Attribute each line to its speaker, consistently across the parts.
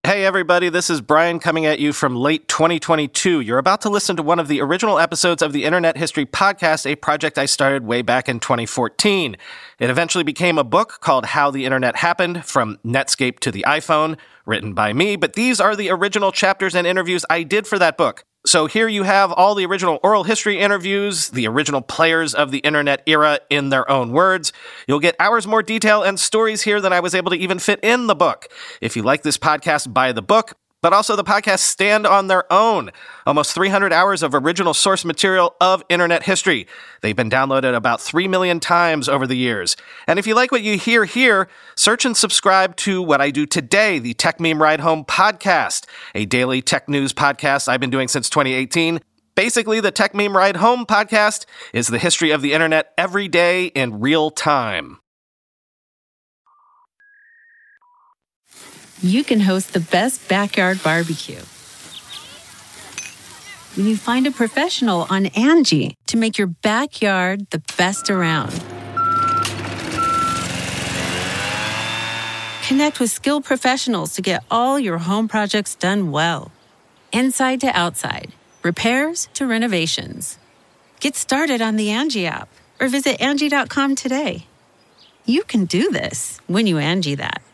Speaker 1: Hey everybody, this is Brian coming at you from late 2022. You're about to listen to one of the original episodes of the Internet History Podcast, a project I started way back in 2014. It eventually became a book called How the Internet Happened, From Netscape to the iPhone, written by me, but these are the original chapters and interviews I did for that book. So here you have all the original oral history interviews, the original players of the internet era in their own words. You'll get hours more detail and stories here than I was able to even fit in the book. If you like this podcast, buy the book, but also the podcasts stand on their own. Almost 300 hours of original source material of internet history. They've been downloaded about 3 million times over the years. And if you like what you hear here, search and subscribe to what I do today, the Tech Meme Ride Home podcast, a daily tech news podcast I've been doing since 2018. Basically, the Tech Meme Ride Home podcast is the history of the internet every day in real time.
Speaker 2: You can host the best backyard barbecue when you find a professional on Angie to make your backyard the best around. Connect with skilled professionals to get all your home projects done well. Inside to outside, repairs to renovations. Get started on the Angie app or visit Angie.com today. You can do this when you Angie that.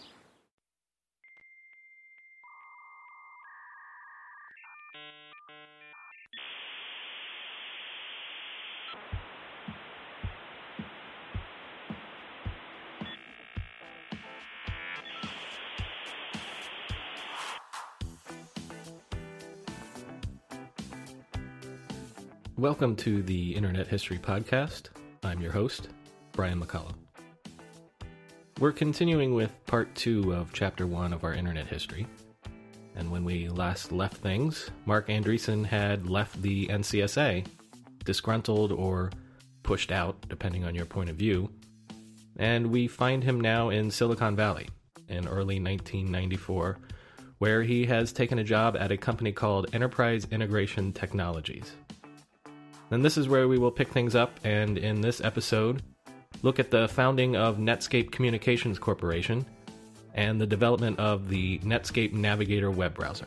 Speaker 3: Welcome to the Internet History Podcast. I'm your host, Brian McCullough. We're continuing with part 2 of chapter 1 of our Internet history. And when we last left things, Marc Andreessen had left the NCSA, disgruntled or pushed out, depending on your point of view. And we find him now in Silicon Valley in early 1994, where he has taken a job at a company called Enterprise Integration Technologies. And this is where we will pick things up, and in this episode, look at the founding of Netscape Communications Corporation and the development of the Netscape Navigator web browser.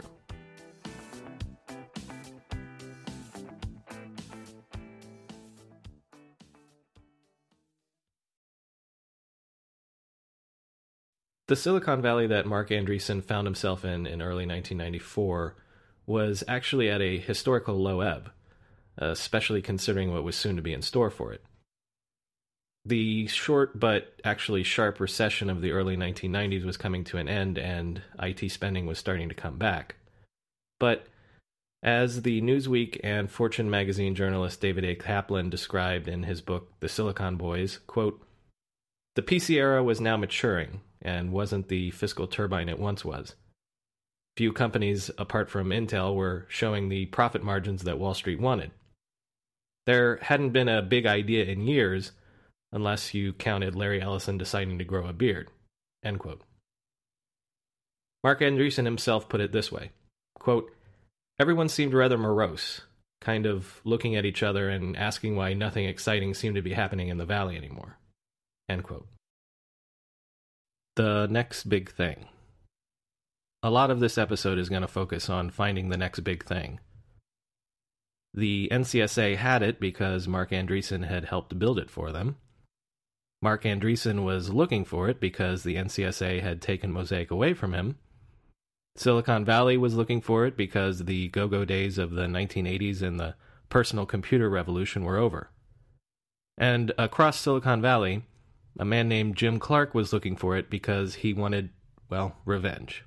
Speaker 3: The Silicon Valley that Marc Andreessen found himself in early 1994 was actually at a historical low ebb, especially considering what was soon to be in store for it. The short but actually sharp recession of the early 1990s was coming to an end, and IT spending was starting to come back. But as the Newsweek and Fortune magazine journalist David A. Kaplan described in his book The Silicon Boys, quote, "The PC era was now maturing and wasn't the fiscal turbine it once was. Few companies, apart from Intel, were showing the profit margins that Wall Street wanted. There hadn't been a big idea in years, unless you counted Larry Ellison deciding to grow a beard." End quote. Marc Andreessen himself put it this way, quote, "Everyone seemed rather morose, kind of looking at each other and asking why nothing exciting seemed to be happening in the valley anymore." End quote. The next big thing. A lot of this episode is going to focus on finding the next big thing. The NCSA had it because Marc Andreessen had helped build it for them. Marc Andreessen was looking for it because the NCSA had taken Mosaic away from him. Silicon Valley was looking for it because the go-go days of the 1980s and the personal computer revolution were over. And across Silicon Valley, a man named Jim Clark was looking for it because he wanted, well, revenge.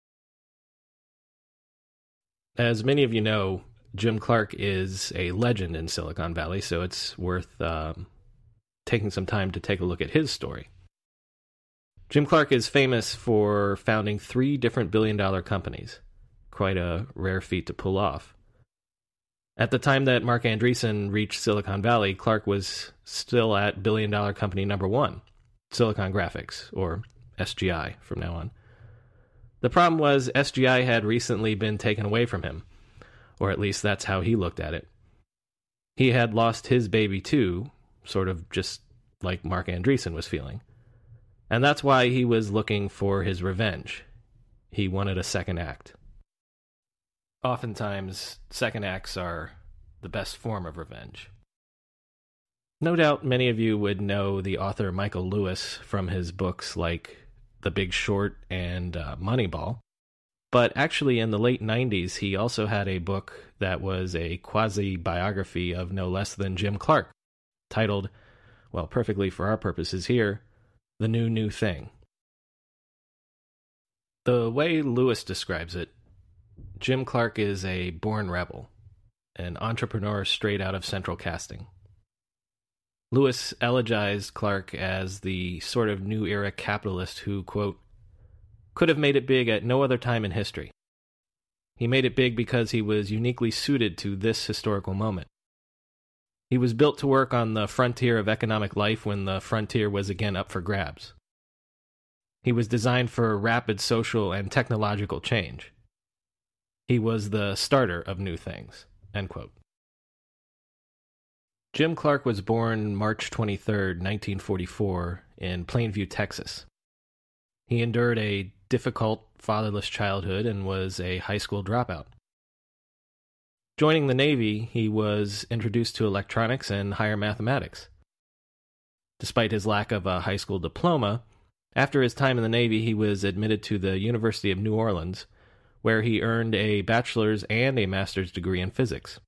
Speaker 3: As many of you know, Jim Clark is a legend in Silicon Valley, so it's worth taking some time to take a look at his story. Jim Clark is famous for founding 3 different billion-dollar companies. Quite a rare feat to pull off. At the time that Marc Andreessen reached Silicon Valley, Clark was still at billion-dollar company number 1, Silicon Graphics, or SGI from now on. The problem was SGI had recently been taken away from him, or at least that's how he looked at it. He had lost his baby too, sort of just like Marc Andreessen was feeling. And that's why he was looking for his revenge. He wanted a second act. Oftentimes, second acts are the best form of revenge. No doubt many of you would know the author Michael Lewis from his books like The Big Short and Moneyball. But actually, in the late 90s, he also had a book that was a quasi-biography of no less than Jim Clark, titled, well, perfectly for our purposes here, The New Thing. The way Lewis describes it, Jim Clark is a born rebel, an entrepreneur straight out of central casting. Lewis elegized Clark as the sort of new era capitalist who, quote, could have made it big at no other time in history. He made it big because he was uniquely suited to this historical moment. He was built to work on the frontier of economic life when the frontier was again up for grabs. He was designed for rapid social and technological change. He was the starter of new things, end quote. Jim Clark was born March 23, 1944, in Plainview, Texas. He endured a difficult, fatherless childhood and was a high school dropout. Joining the Navy, he was introduced to electronics and higher mathematics. Despite his lack of a high school diploma, after his time in the Navy, he was admitted to the University of New Orleans, where he earned a bachelor's and a master's degree in physics.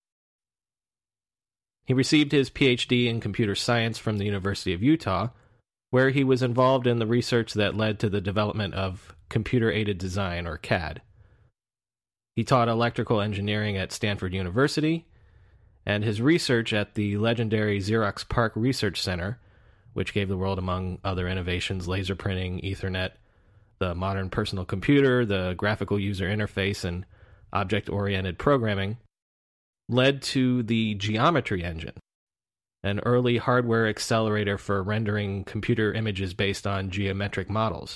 Speaker 3: He received his PhD in computer science from the University of Utah, where he was involved in the research that led to the development of computer-aided design, or CAD. He taught electrical engineering at Stanford University, and his research at the legendary Xerox PARC Research Center, which gave the world, among other innovations, laser printing, Ethernet, the modern personal computer, the graphical user interface, and object-oriented programming, led to the Geometry Engine, an early hardware accelerator for rendering computer images based on geometric models.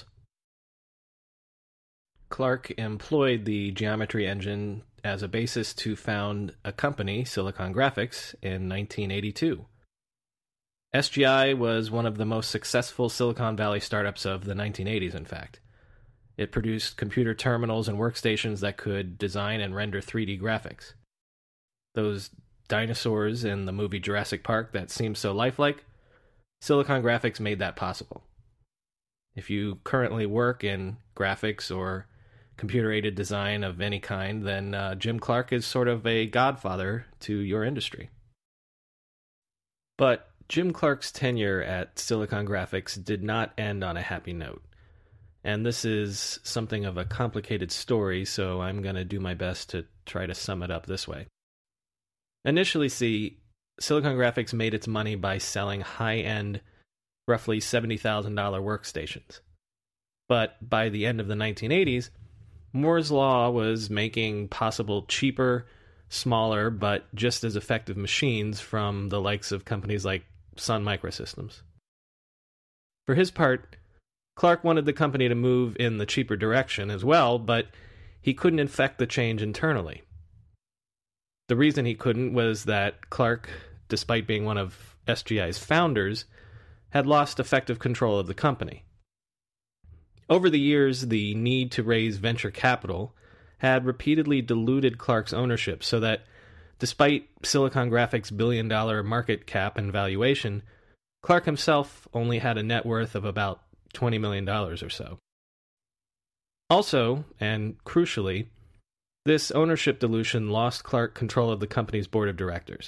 Speaker 3: Clark employed the Geometry Engine as a basis to found a company, Silicon Graphics, in 1982. SGI was one of the most successful Silicon Valley startups of the 1980s, in fact. It produced computer terminals and workstations that could design and render 3D graphics. Those dinosaurs in the movie Jurassic Park that seem so lifelike, Silicon Graphics made that possible. If you currently work in graphics or computer-aided design of any kind, then Jim Clark is sort of a godfather to your industry. But Jim Clark's tenure at Silicon Graphics did not end on a happy note. And this is something of a complicated story, so I'm going to do my best to try to sum it up this way. Initially, Silicon Graphics made its money by selling high-end, roughly $70,000 workstations. But by the end of the 1980s, Moore's Law was making possible cheaper, smaller, but just as effective machines from the likes of companies like Sun Microsystems. For his part, Clark wanted the company to move in the cheaper direction as well, but he couldn't effect the change internally. The reason he couldn't was that Clark, despite being one of SGI's founders, had lost effective control of the company. Over the years, the need to raise venture capital had repeatedly diluted Clark's ownership so that, despite Silicon Graphics' billion-dollar market cap and valuation, Clark himself only had a net worth of about $20 million or so. Also, and crucially, this ownership dilution lost Clark control of the company's board of directors.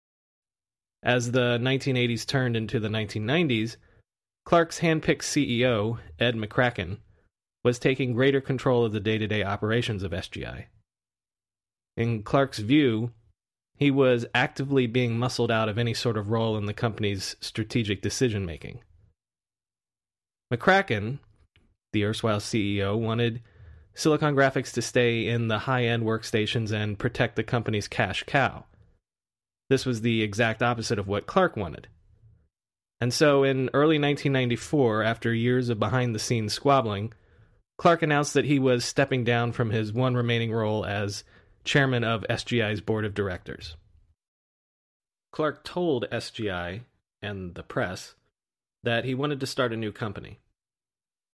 Speaker 3: As the 1980s turned into the 1990s, Clark's hand-picked CEO, Ed McCracken, was taking greater control of the day-to-day operations of SGI. In Clark's view, he was actively being muscled out of any sort of role in the company's strategic decision-making. McCracken, the erstwhile CEO, wanted Silicon Graphics to stay in the high-end workstations and protect the company's cash cow. This was the exact opposite of what Clark wanted. And so in early 1994, after years of behind-the-scenes squabbling, Clark announced that he was stepping down from his one remaining role as chairman of SGI's board of directors. Clark told SGI and the press that he wanted to start a new company.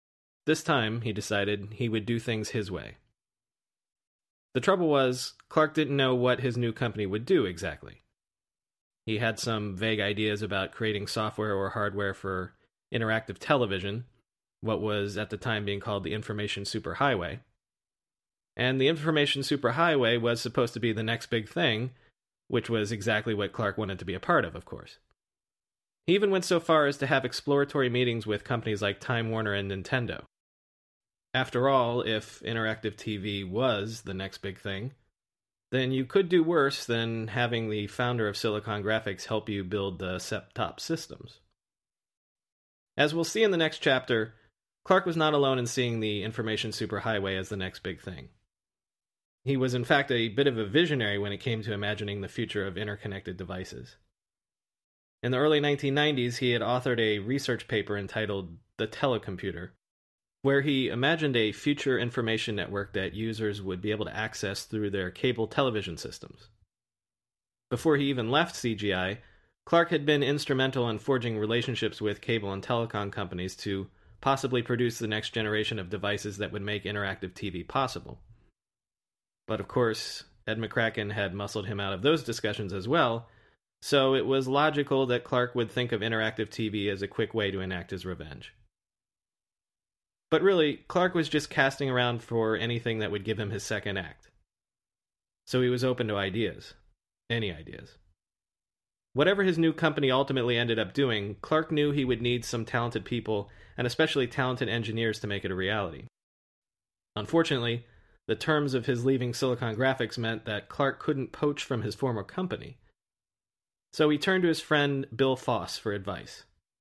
Speaker 3: This time, he decided, he would do things his way. The trouble was, Clark didn't know what his new company would do exactly. He had some vague ideas about creating software or hardware for interactive television, what was at the time being called the Information Superhighway. And the Information Superhighway was supposed to be the next big thing, which was exactly what Clark wanted to be a part of course. He even went so far as to have exploratory meetings with companies like Time Warner and Nintendo. After all, if interactive TV was the next big thing, then you could do worse than having the founder of Silicon Graphics help you build the set-top systems. As we'll see in the next chapter, Clark was not alone in seeing the Information Superhighway as the next big thing. He was in fact a bit of a visionary when it came to imagining the future of interconnected devices. In the early 1990s, he had authored a research paper entitled The Telecomputer, where he imagined a future information network that users would be able to access through their cable television systems. Before he even left CGI, Clark had been instrumental in forging relationships with cable and telecom companies to possibly produce the next generation of devices that would make interactive TV possible. But of course, Ed McCracken had muscled him out of those discussions as well, so it was logical that Clark would think of interactive TV as a quick way to enact his revenge. But really, Clark was just casting around for anything that would give him his second act. So he was open to ideas. Any ideas. Whatever his new company ultimately ended up doing, Clark knew he would need some talented people, and especially talented engineers to make it a reality. Unfortunately, the terms of his leaving Silicon Graphics meant that Clark couldn't poach from his former company. So he turned to his friend Bill Foss for advice.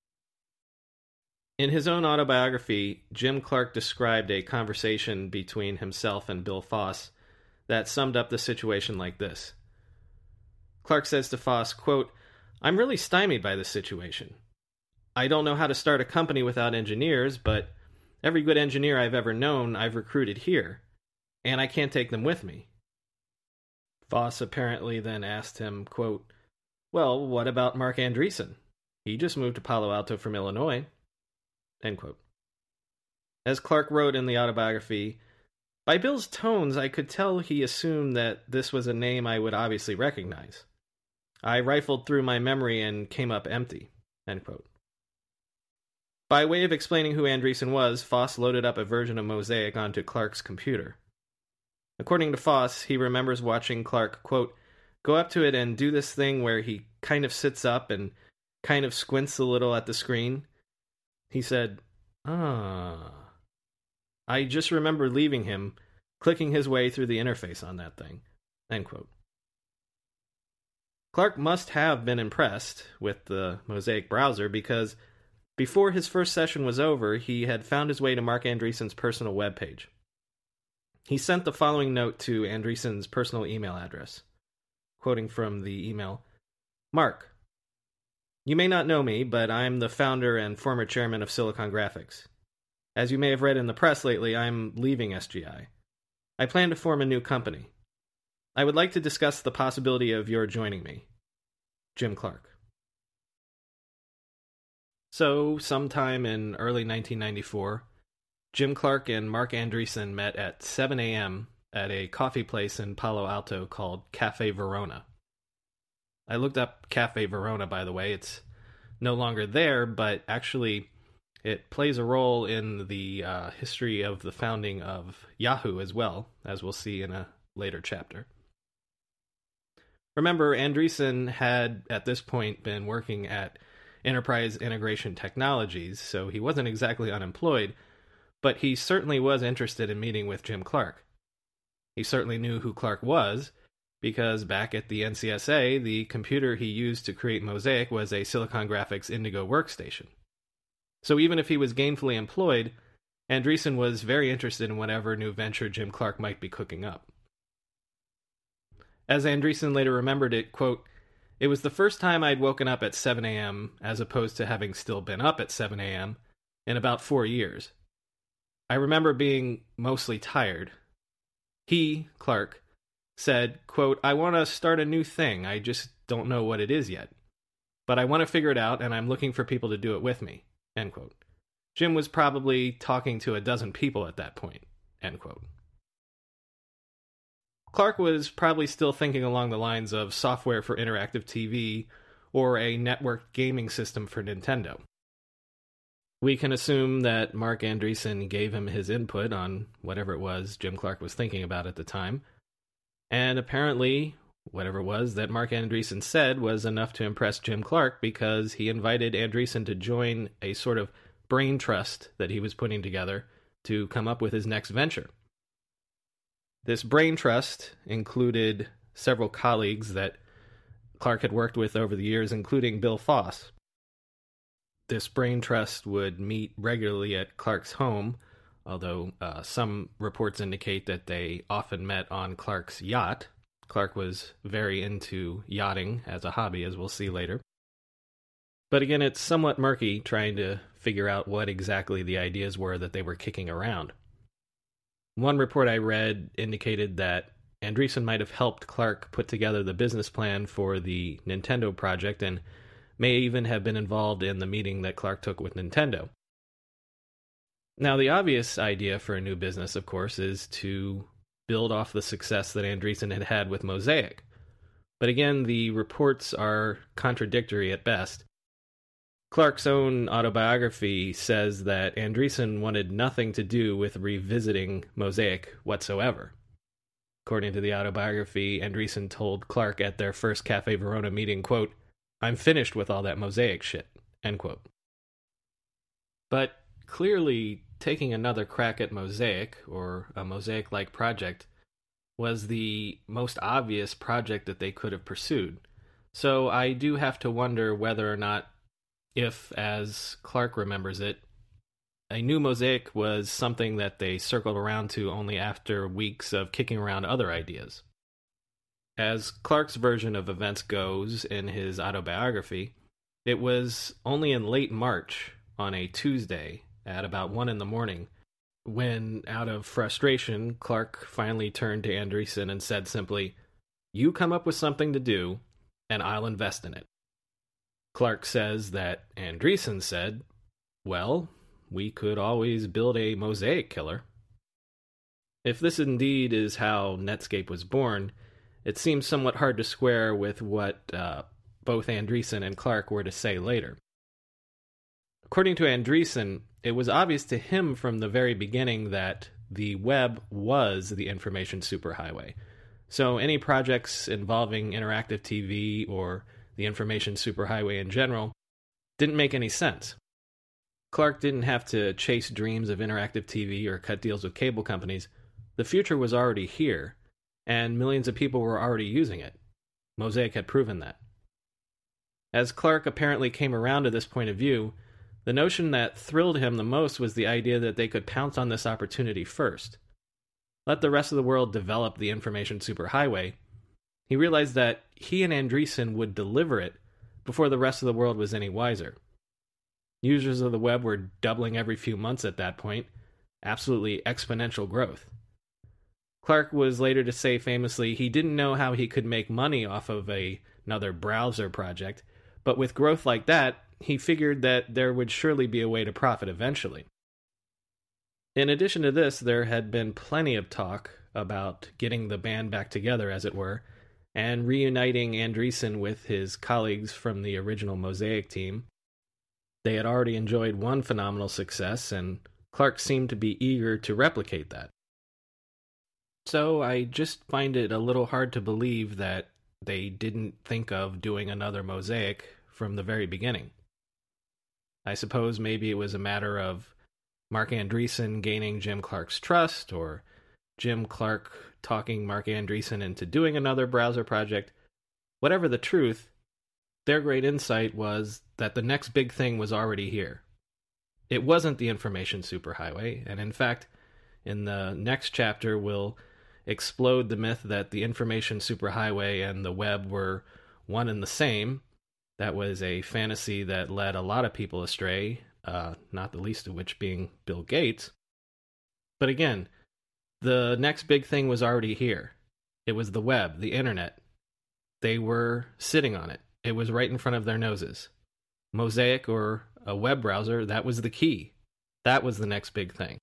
Speaker 3: In his own autobiography, Jim Clark described a conversation between himself and Bill Foss that summed up the situation like this. Clark says to Foss, quote, "I'm really stymied by this situation. I don't know how to start a company without engineers, but every good engineer I've ever known I've recruited here, and I can't take them with me." Foss apparently then asked him, quote, "Well, what about Marc Andreessen? He just moved to Palo Alto from Illinois." End quote. As Clark wrote in the autobiography, "By Bill's tones, I could tell he assumed that this was a name I would obviously recognize. I rifled through my memory and came up empty." End quote. By way of explaining who Andreessen was, Foss loaded up a version of Mosaic onto Clark's computer. According to Foss, he remembers watching Clark, quote, "go up to it and do this thing where he kind of sits up and kind of squints a little at the screen." He said, I just remember leaving him, clicking his way through the interface on that thing." End quote. Clark must have been impressed with the Mosaic browser because before his first session was over, he had found his way to Marc Andreessen's personal webpage. He sent the following note to Andreessen's personal email address. Quoting from the email, "Mark, you may not know me, but I'm the founder and former chairman of Silicon Graphics. As you may have read in the press lately, I'm leaving SGI. I plan to form a new company. I would like to discuss the possibility of your joining me. Jim Clark." So, sometime in early 1994, Jim Clark and Marc Andreessen met at 7 a.m. at a coffee place in Palo Alto called Cafe Verona. I looked up Cafe Verona, by the way. It's no longer there, but actually it plays a role in the history of the founding of Yahoo as well, as we'll see in a later chapter. Remember, Andreessen had, at this point, been working at Enterprise Integration Technologies, so he wasn't exactly unemployed, but he certainly was interested in meeting with Jim Clark. He certainly knew who Clark was, because back at the NCSA, the computer he used to create Mosaic was a Silicon Graphics Indigo workstation. So even if he was gainfully employed, Andreessen was very interested in whatever new venture Jim Clark might be cooking up. As Andreessen later remembered it, quote, "It was the first time I'd woken up at 7 a.m., as opposed to having still been up at 7 a.m., in about 4 years. I remember being mostly tired. He, Clark, said, quote, "I want to start a new thing. I just don't know what it is yet. But I want to figure it out, and I'm looking for people to do it with me." End quote. Jim was probably talking to a dozen people at that point, end quote. Clark was probably still thinking along the lines of software for interactive TV or a networked gaming system for Nintendo. We can assume that Marc Andreessen gave him his input on whatever it was Jim Clark was thinking about at the time, and apparently whatever it was that Marc Andreessen said was enough to impress Jim Clark, because he invited Andreessen to join a sort of brain trust that he was putting together to come up with his next venture. This brain trust included several colleagues that Clark had worked with over the years, including Bill Foss. This brain trust would meet regularly at Clark's home, although some reports indicate that they often met on Clark's yacht. Clark was very into yachting as a hobby, as we'll see later. But again, it's somewhat murky trying to figure out what exactly the ideas were that they were kicking around. One report I read indicated that Andreessen might have helped Clark put together the business plan for the Nintendo project and may even have been involved in the meeting that Clark took with Nintendo. Now, the obvious idea for a new business, of course, is to build off the success that Andreessen had had with Mosaic. But again, the reports are contradictory at best. Clark's own autobiography says that Andreessen wanted nothing to do with revisiting Mosaic whatsoever. According to the autobiography, Andreessen told Clark at their first Cafe Verona meeting, quote, "I'm finished with all that Mosaic shit," end quote. But clearly, taking another crack at Mosaic, or a Mosaic-like project, was the most obvious project that they could have pursued. So I do have to wonder whether or not, if, as Clark remembers it, a new Mosaic was something that they circled around to only after weeks of kicking around other ideas. As Clark's version of events goes in his autobiography, it was only in late March, on a Tuesday, at about 1 a.m, when, out of frustration, Clark finally turned to Andreessen and said simply, "You come up with something to do, and I'll invest in it." Clark says that Andreessen said, "Well, we could always build a Mosaic killer." If this indeed is how Netscape was born, it seems somewhat hard to square with what both Andreessen and Clark were to say later. According to Andreessen, it was obvious to him from the very beginning that the web was the information superhighway. So any projects involving interactive TV or the information superhighway in general didn't make any sense. Clark didn't have to chase dreams of interactive TV or cut deals with cable companies. The future was already here, and millions of people were already using it. Mosaic had proven that. As Clark apparently came around to this point of view, the notion that thrilled him the most was the idea that they could pounce on this opportunity first. Let the rest of the world develop the information superhighway. He realized that he and Andreessen would deliver it before the rest of the world was any wiser. Users of the web were doubling every few months at that point, absolutely exponential growth. Clark was later to say famously he didn't know how he could make money off of another browser project, but with growth like that, he figured that there would surely be a way to profit eventually. In addition to this, there had been plenty of talk about getting the band back together, as it were, and reuniting Andreessen with his colleagues from the original Mosaic team. They had already enjoyed one phenomenal success, and Clark seemed to be eager to replicate that. So I just find it a little hard to believe that they didn't think of doing another Mosaic from the very beginning. I suppose maybe it was a matter of Marc Andreessen gaining Jim Clark's trust, or Jim Clark talking Marc Andreessen into doing another browser project. Whatever the truth, their great insight was that the next big thing was already here. It wasn't the information superhighway, and in fact, in the next chapter, we'll explode the myth that the information superhighway and the web were one and the same. That was a fantasy that led a lot of people astray, not the least of which being Bill Gates. But again, the next big thing was already here. It was the web, the internet. They were sitting on it. It was right in front of their noses. Mosaic, or a web browser, that was the key. That was the next big thing.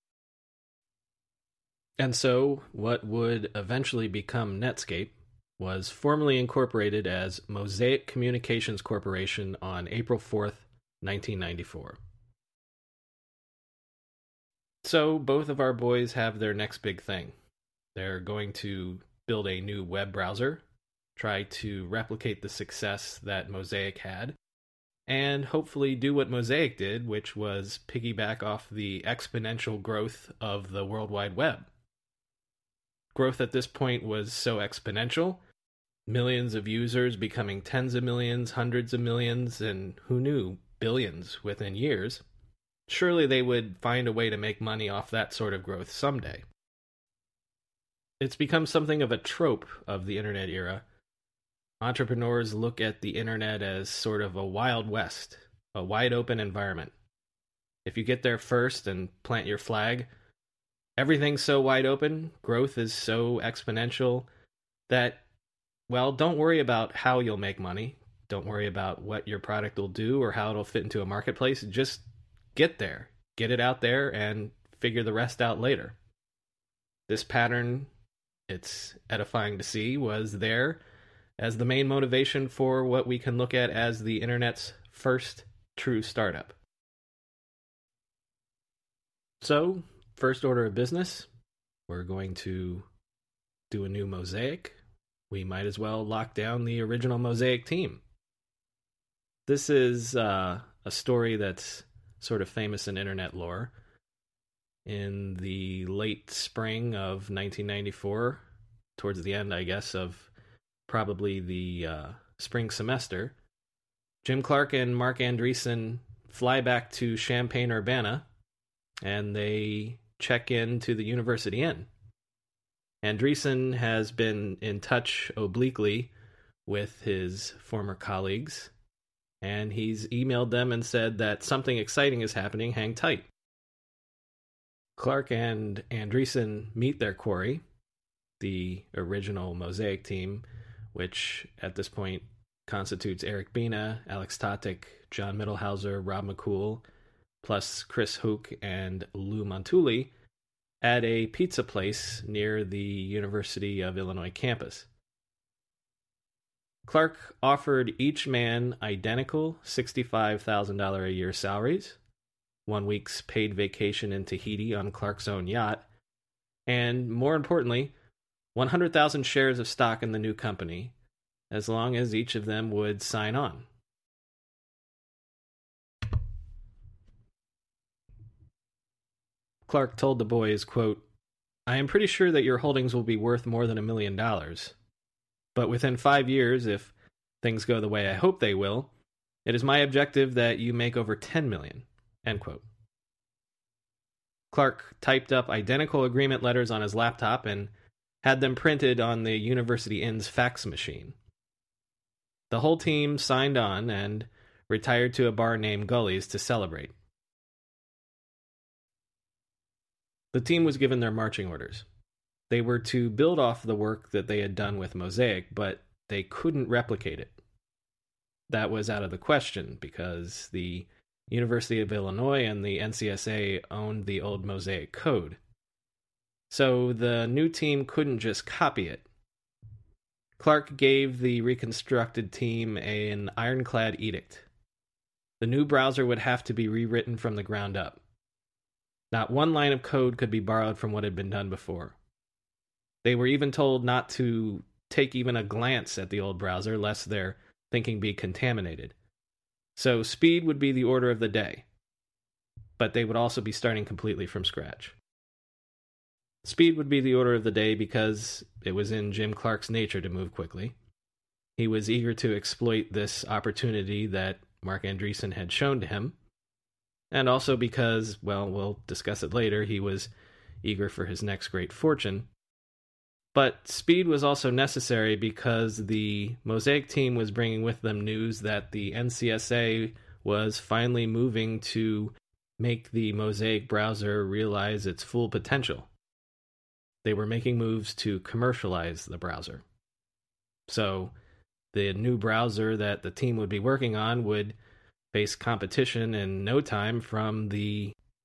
Speaker 3: And so, what would eventually become Netscape was formally incorporated as Mosaic Communications Corporation on April 4th, 1994. So, both of our boys have their next big thing. They're going to build a new web browser, try to replicate the success that Mosaic had, and hopefully do what Mosaic did, which was piggyback off the exponential growth of the World Wide Web. Growth at this point was so exponential, millions of users becoming tens of millions, hundreds of millions, and who knew, billions within years. Surely they would find a way to make money off that sort of growth someday. It's become something of a trope of the internet era. Entrepreneurs look at the internet as sort of a wild west, a wide open environment. If you get there first and plant your flag, everything's so wide open, growth is so exponential that, well, don't worry about how you'll make money. Don't worry about what your product will do or how it'll fit into a marketplace. Just get there, get it out there, and figure the rest out later. This pattern, it's edifying to see, was there as the main motivation for what we can look at as the internet's first true startup. So, first order of business, we're going to do a new Mosaic. We might as well lock down the original Mosaic team. This is a story that's sort of famous in internet lore. In the late spring of 1994, towards the end, I guess, of probably the spring semester, Jim Clark and Marc Andreessen fly back to Champaign-Urbana, and they check in to the University Inn. Andreessen has been in touch obliquely with his former colleagues, and he's emailed them and said that something exciting is happening, hang tight. Clark and Andreessen meet their quarry, the original Mosaic team, which at this point constitutes Eric Bina, Alex Totic, John Mittelhauser, Rob McCool, plus Chris Hook and Lou Montulli, at a pizza place near the University of Illinois campus. Clark offered each man identical $65,000 a year salaries, 1 week's paid vacation in Tahiti on Clark's own yacht, and, more importantly, 100,000 shares of stock in the new company, as long as each of them would sign on. Clark told the boys, quote, "I am pretty sure that your holdings will be worth more than $1 million. But within 5 years, if things go the way I hope they will, it is my objective that you make over $10 million." End quote. Clark typed up identical agreement letters on his laptop and had them printed on the University Inn's fax machine. The whole team signed on and retired to a bar named Gully's to celebrate. The team was given their marching orders. They were to build off the work that they had done with Mosaic, but they couldn't replicate it. That was out of the question because the University of Illinois and the NCSA owned the old Mosaic code. So the new team couldn't just copy it. Clark gave the reconstructed team an ironclad edict. The new browser would have to be rewritten from the ground up. Not one line of code could be borrowed from what had been done before. They were even told not to take even a glance at the old browser, lest their thinking be contaminated. So speed would be the order of the day, but they would also be starting completely from scratch. Speed would be the order of the day because it was in Jim Clark's nature to move quickly. He was eager to exploit this opportunity that Marc Andreessen had shown to him, and also because, well, we'll discuss it later, he was eager for his next great fortune. But speed was also necessary because the Mosaic team was bringing with them news that the NCSA was finally moving to make the Mosaic browser realize its full potential. They were making moves to commercialize the browser. So the new browser that the team would be working on would face competition in no time from the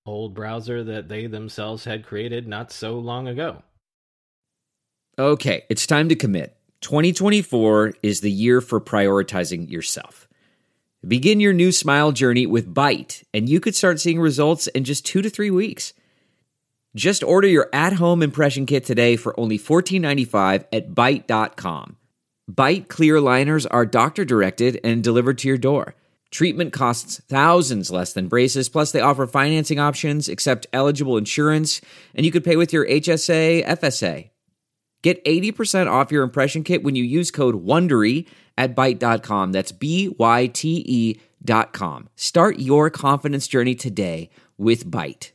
Speaker 3: old browser that they themselves had created not so long ago.
Speaker 4: Okay, it's time to commit. 2024 is the year for prioritizing yourself. Begin your new smile journey with Byte, and you could start seeing results in just 2 to 3 weeks. Just order your at-home impression kit today for only $14.95 at Byte.com. Byte clear liners are doctor-directed and delivered to your door. Treatment costs thousands less than braces, plus they offer financing options, accept eligible insurance, and you could pay with your HSA, FSA. Get 80% off your impression kit when you use code WONDERY at Byte.com. That's BYTE.com. Start your confidence journey today with Byte.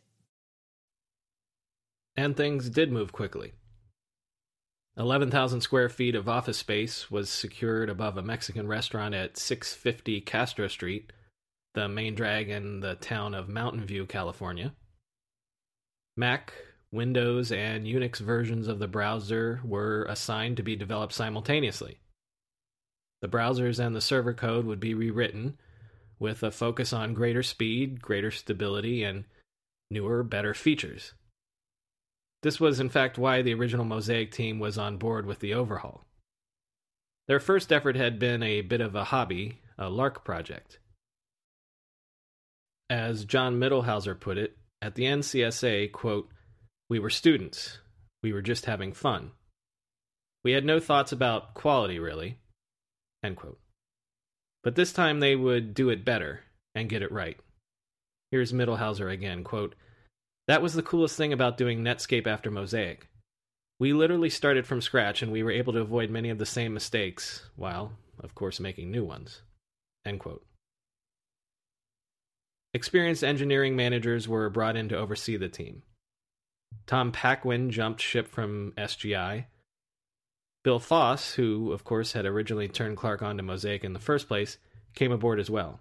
Speaker 3: And things did move quickly. 11,000 square feet of office space was secured above a Mexican restaurant at 650 Castro Street, the main drag in the town of Mountain View, California. Mac, Windows, and Unix versions of the browser were assigned to be developed simultaneously. The browsers and the server code would be rewritten with a focus on greater speed, greater stability, and newer, better features. This was, in fact, why the original Mosaic team was on board with the overhaul. Their first effort had been a bit of a hobby, a lark project. As John Mittelhauser put it, at the NCSA, quote, "We were students. We were just having fun. We had no thoughts about quality, really." End quote. But this time they would do it better and get it right. Here's Mittelhauser again, quote, "That was the coolest thing about doing Netscape after Mosaic. We literally started from scratch and we were able to avoid many of the same mistakes, while, of course, making new ones." End quote. Experienced engineering managers were brought in to oversee the team. Tom Paquin jumped ship from SGI. Bill Foss, who, of course, had originally turned Clark on to Mosaic in the first place, came aboard as well.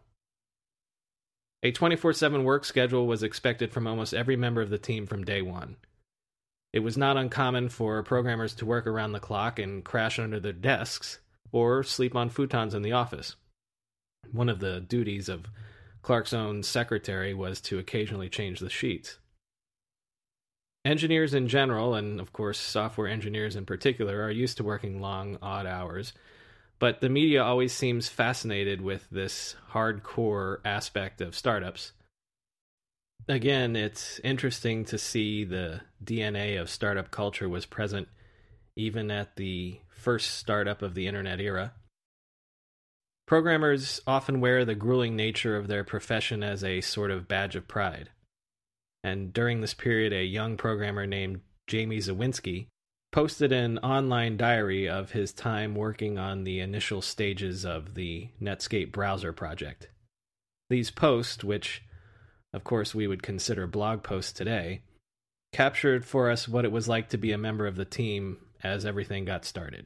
Speaker 3: A 24/7 work schedule was expected from almost every member of the team from day one. It was not uncommon for programmers to work around the clock and crash under their desks, or sleep on futons in the office. One of the duties of Clark's own secretary was to occasionally change the sheets. Engineers in general, and of course software engineers in particular, are used to working long, odd hours, but the media always seems fascinated with this hardcore aspect of startups. Again, it's interesting to see the DNA of startup culture was present even at the first startup of the internet era. Programmers often wear the grueling nature of their profession as a sort of badge of pride. And during this period, a young programmer named Jamie Zawinski posted an online diary of his time working on the initial stages of the Netscape browser project. These posts, which of course we would consider blog posts today, captured for us what it was like to be a member of the team as everything got started.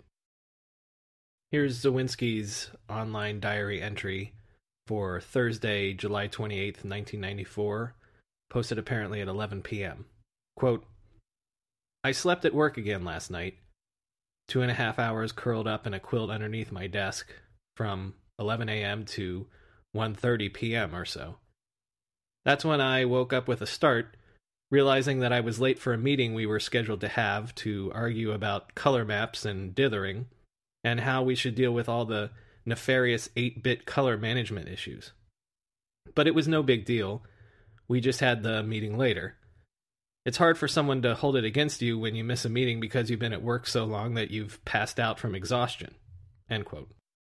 Speaker 3: Here's Zawinski's online diary entry for Thursday, July 28th, 1994, posted apparently at 11 p.m. Quote, "I slept at work again last night, 2.5 hours curled up in a quilt underneath my desk from 11 a.m. to 1:30 p.m. or so. That's when I woke up with a start, realizing that I was late for a meeting we were scheduled to have to argue about color maps and dithering, and how we should deal with all the nefarious 8-bit color management issues. But it was no big deal. We just had the meeting later. It's hard for someone to hold it against you when you miss a meeting because you've been at work so long that you've passed out from exhaustion." End quote.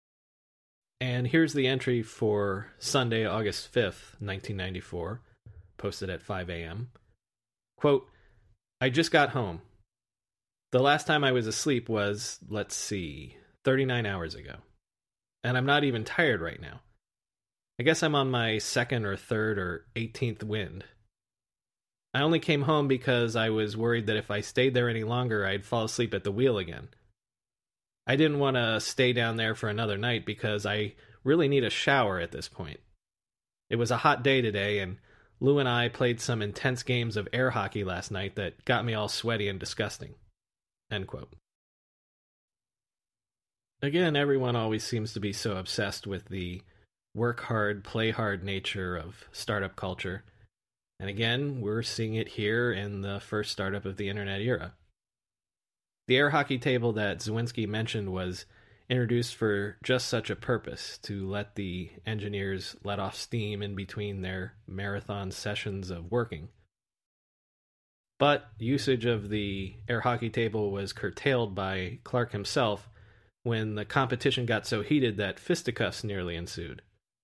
Speaker 3: And here's the entry for Sunday, August 5th, 1994, posted at 5 a.m. Quote, "I just got home. The last time I was asleep was, 39 hours ago. And I'm not even tired right now. I guess I'm on my second or third or 18th wind. I only came home because I was worried that if I stayed there any longer, I'd fall asleep at the wheel again. I didn't want to stay down there for another night because I really need a shower at this point. It was a hot day today, and Lou and I played some intense games of air hockey last night that got me all sweaty and disgusting." End quote. Again, everyone always seems to be so obsessed with the work hard, play hard nature of startup culture. And again, we're seeing it here in the first startup of the internet era. The air hockey table that Zawinski mentioned was introduced for just such a purpose, to let the engineers let off steam in between their marathon sessions of working. But usage of the air hockey table was curtailed by Clark himself when the competition got so heated that fisticuffs nearly ensued.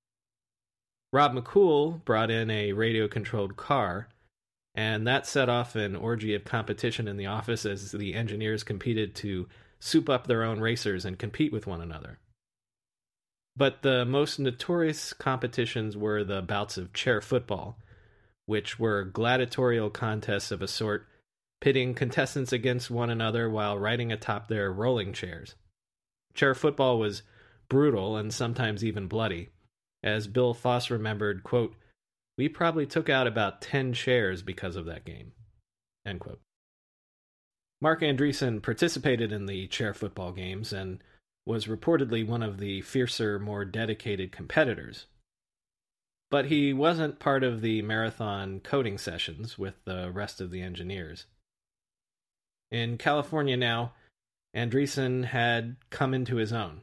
Speaker 3: Rob McCool brought in a radio-controlled car, and that set off an orgy of competition in the office as the engineers competed to soup up their own racers and compete with one another. But the most notorious competitions were the bouts of chair football, which were gladiatorial contests of a sort, pitting contestants against one another while riding atop their rolling chairs. Chair football was brutal and sometimes even bloody. As Bill Foss remembered, quote, "We probably took out about 10 chairs because of that game," end quote. Marc Andreessen participated in the chair football games and was reportedly one of the fiercer, more dedicated competitors. But he wasn't part of the marathon coding sessions with the rest of the engineers. In California now, Andreessen had come into his own.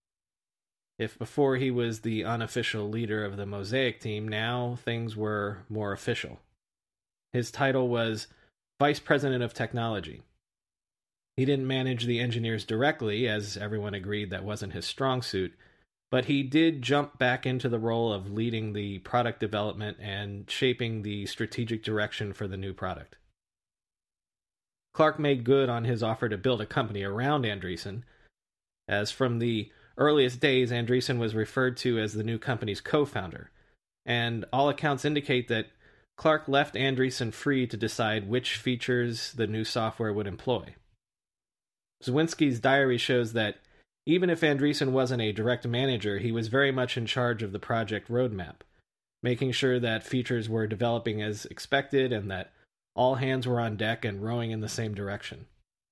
Speaker 3: If before he was the unofficial leader of the Mosaic team, now things were more official. His title was Vice President of Technology. He didn't manage the engineers directly, as everyone agreed that wasn't his strong suit, but he did jump back into the role of leading the product development and shaping the strategic direction for the new product. Clark made good on his offer to build a company around Andreessen, as from the earliest days, Andreessen was referred to as the new company's co-founder, and all accounts indicate that Clark left Andreessen free to decide which features the new software would employ. Zawinski's diary shows that even if Andreessen wasn't a direct manager, he was very much in charge of the project roadmap, making sure that features were developing as expected and that all hands were on deck and rowing in the same direction.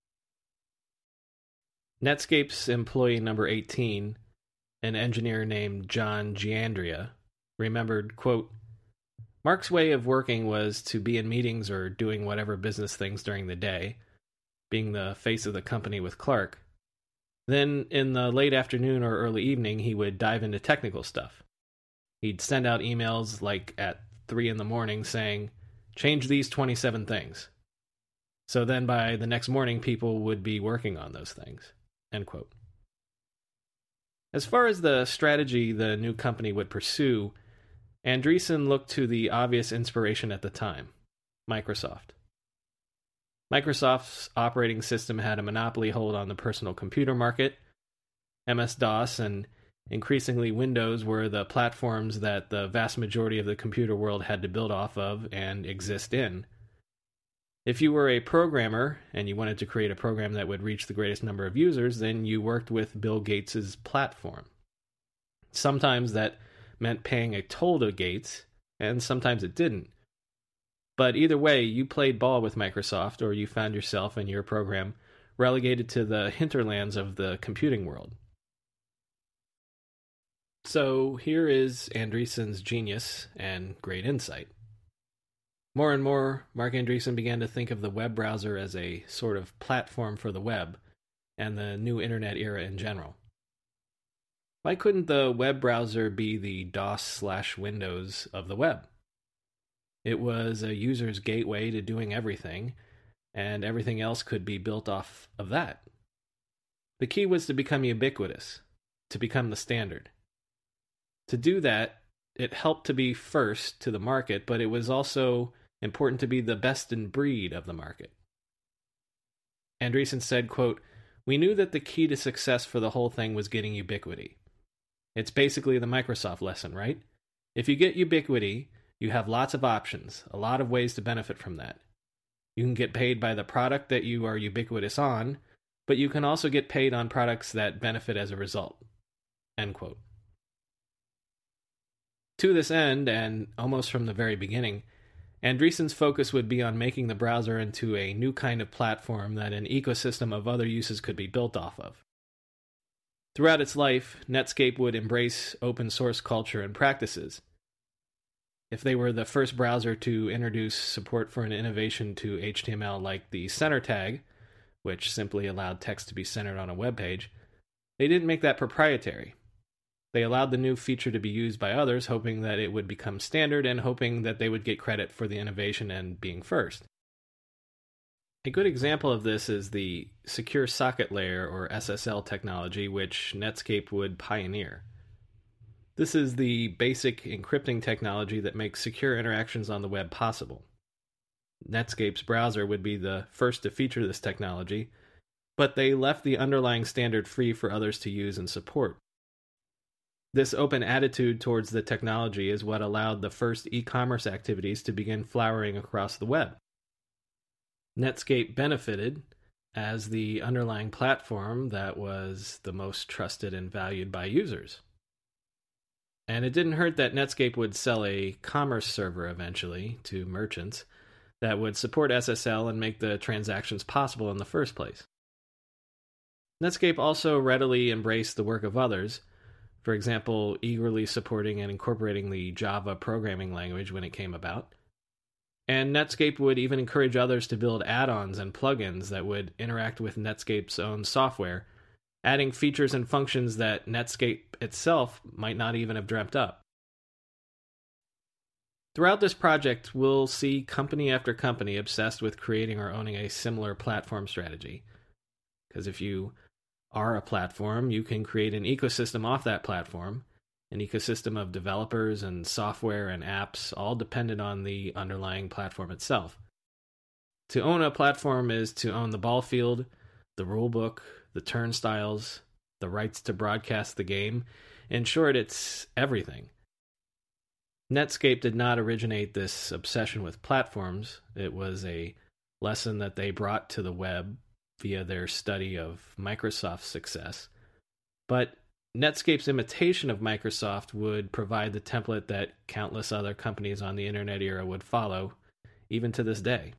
Speaker 3: Netscape's employee number 18, an engineer named John Giandria, remembered, quote, "Mark's way of working was to be in meetings or doing whatever business things during the day, being the face of the company with Clark. Then, in the late afternoon or early evening, he would dive into technical stuff. He'd send out emails like at 3 a.m. saying, 'Change these 27 things.' So then by the next morning, people would be working on those things." End quote. As far as the strategy the new company would pursue, Andreessen looked to the obvious inspiration at the time, Microsoft. Microsoft's operating system had a monopoly hold on the personal computer market. MS-DOS and increasingly Windows were the platforms that the vast majority of the computer world had to build off of and exist in. If you were a programmer and you wanted to create a program that would reach the greatest number of users, then you worked with Bill Gates' platform. Sometimes that meant paying a toll to Gates, and sometimes it didn't. But either way, you played ball with Microsoft, or you found yourself and your program relegated to the hinterlands of the computing world. So here is Andreessen's genius and great insight. More and more, Marc Andreessen began to think of the web browser as a sort of platform for the web and the new internet era in general. Why couldn't the web browser be the DOS/Windows of the web? It was a user's gateway to doing everything, and everything else could be built off of that. The key was to become ubiquitous, to become the standard. To do that, it helped to be first to the market, but it was also important to be the best in breed of the market. Andreessen said, quote, "We knew that the key to success for the whole thing was getting ubiquity. It's basically the Microsoft lesson, right? If you get ubiquity, you have lots of options, a lot of ways to benefit from that. You can get paid by the product that you are ubiquitous on, but you can also get paid on products that benefit as a result." End quote. To this end, and almost from the very beginning, Andreessen's focus would be on making the browser into a new kind of platform that an ecosystem of other uses could be built off of. Throughout its life, Netscape would embrace open source culture and practices. If they were the first browser to introduce support for an innovation to HTML like the center tag, which simply allowed text to be centered on a web page, they didn't make that proprietary. They allowed the new feature to be used by others, hoping that it would become standard and hoping that they would get credit for the innovation and being first. A good example of this is the Secure Socket Layer, or SSL technology, which Netscape would pioneer. This is the basic encrypting technology that makes secure interactions on the web possible. Netscape's browser would be the first to feature this technology, but they left the underlying standard free for others to use and support. This open attitude towards the technology is what allowed the first e-commerce activities to begin flowering across the web. Netscape benefited as the underlying platform that was the most trusted and valued by users. And it didn't hurt that Netscape would sell a commerce server eventually to merchants that would support SSL and make the transactions possible in the first place. Netscape also readily embraced the work of others, for example, eagerly supporting and incorporating the Java programming language when it came about. And Netscape would even encourage others to build add-ons and plugins that would interact with Netscape's own software, adding features and functions that Netscape itself might not even have dreamt up. Throughout this project, we'll see company after company obsessed with creating or owning a similar platform strategy. Because if you are a platform, you can create an ecosystem off that platform, an ecosystem of developers and software and apps, all dependent on the underlying platform itself. To own a platform is to own the ball field, the rulebook, the turnstiles, the rights to broadcast the game. In short, it's everything. Netscape did not originate this obsession with platforms. It was a lesson that they brought to the web via their study of Microsoft's success. But Netscape's imitation of Microsoft would provide the template that countless other companies on the internet era would follow, even to this day.